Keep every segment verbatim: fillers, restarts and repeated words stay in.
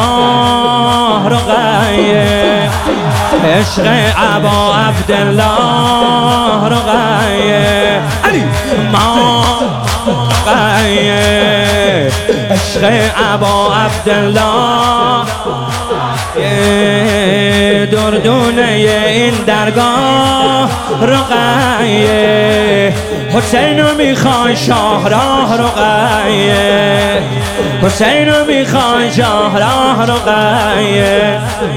الله رقیه، عشق ابا عبدالله رقیه، علی ما رقیه، عشق ابا عبدالله دردونه این درگاه رقیه، حسینو میخوای شاهراه رقیه، حسینو میخوای شاهراه رقیه،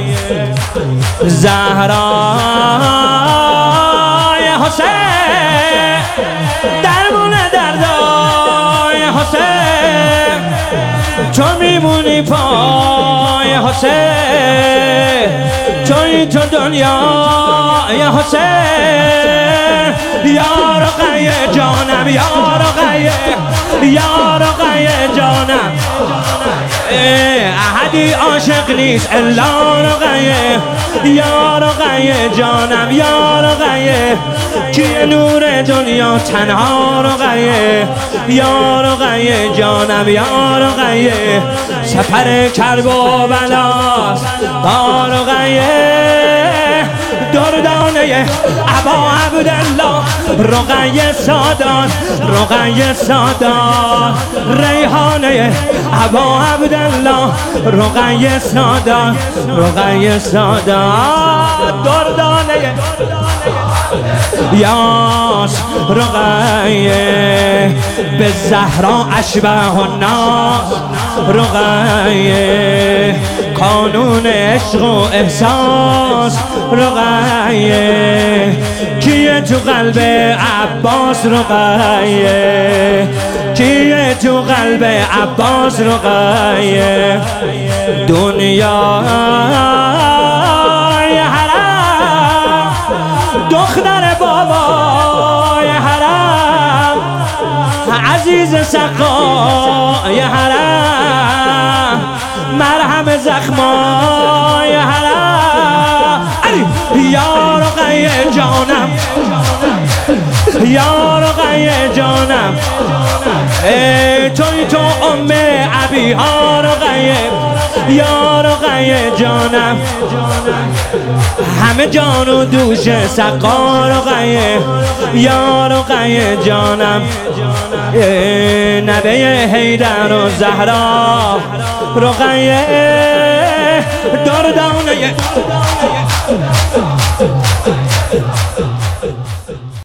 زهرای حسین درمونه دردای حسین، تو میمونی پای حسین، توی تو دنیا یا حسین، یا رقیه جانم، یا رقیه، یا رقیه جانم، احدی عاشق نیست الا رقیه، یا رقیه جانم، یا رقیه، کیه نور دنیا تنها رقیه، یا رقیه جانم، یا رقیه، سفر کرب و بلاست با رقیه، دردانه ابا عبدالله رقیه سادات، رقیه سادات، ریحانه ابا عبدالله رقیه سادات، رقیه سادات، دردانه یاس رقیه، به زهرا اشبه الناس رقیه، قانون عشق و احساس رقیه، کیه تو قلب عباس رقیه، کیه تو قلب عباس رقیه، دنیای حرم دختر بابای حرم، عزیز سقای حرم، مرهم زخمای حرم، علی یا رقیه جانم، یا رقیه جانم، ای توی تو ام ابی ها رقیه، یا رقیه جانم، همه جان و دوش سقا رقیه، یا رقیه جانم، نبی حیدر و زهرا رقیه، دردانه